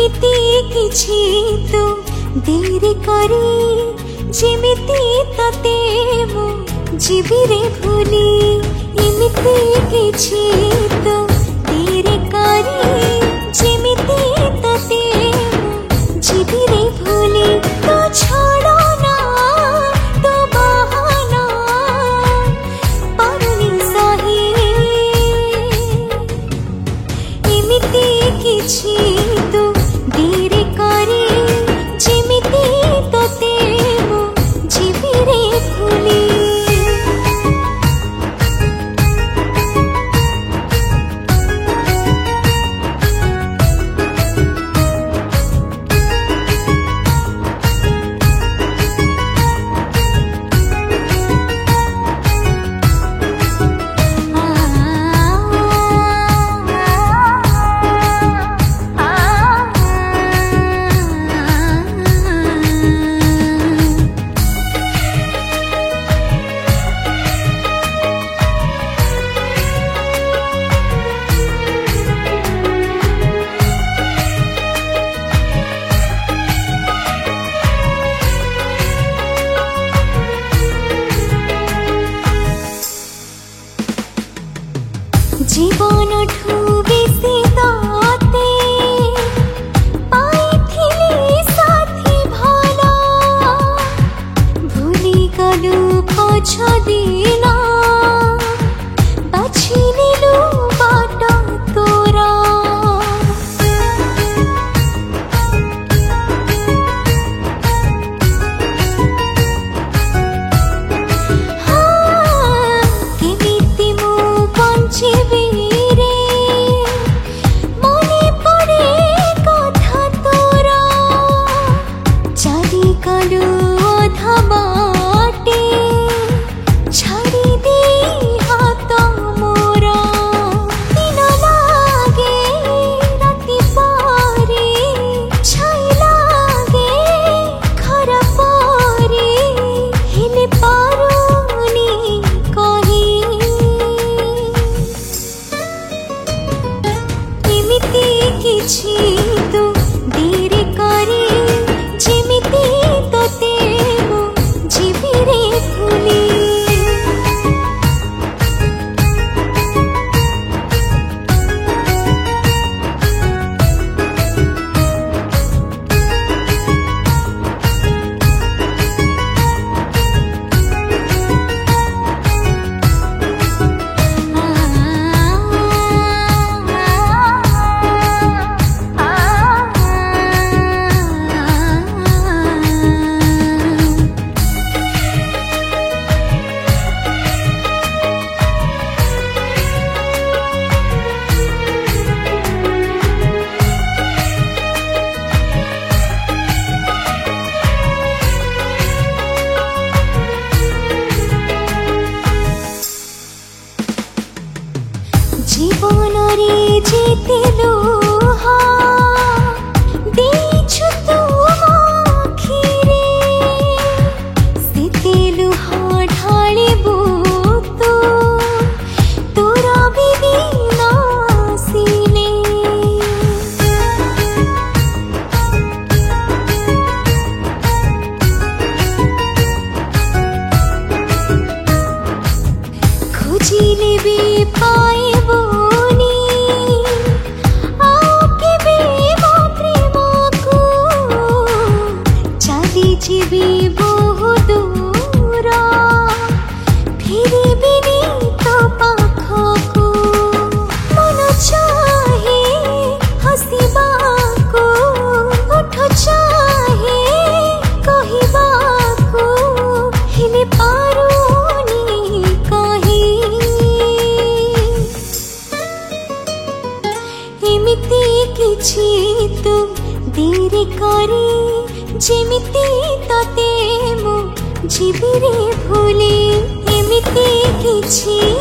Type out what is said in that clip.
एमिति किछि तू देरी करी जेमिति तते मु जीवी रे भूली एमिति किछि तू देरी करी जेमिति तते मु जीवी रे भूली तो छोड़ो ना तो बहाना पानी सही एमिति किछि तू देरी करी जेमिति तते मु जीवी रे भूली जीवन ठू बेसी दाते पाइथिली साथी भाला भूली गलु पछ दिना बाछि निलु बाट तोरा केमिति मु बंचिबी किछि तू देरी करी जेमिति तते मु जीवी रे भूली जीवन रे जेते लोहा देछु तू आखिरे सेते लोहा ढालिबु तू तोरा बिना सिले खोजिले भी पाइबो जीवी बहु दूर फिरी बिनी तो पाखकु मन चाहे हसिबाकु ओठ चाहे कहिबाकु हेले पारुनी कहि एमिति किछि तू देरी करी जेमिति तते मु जीवी रे भूली एमिति किछि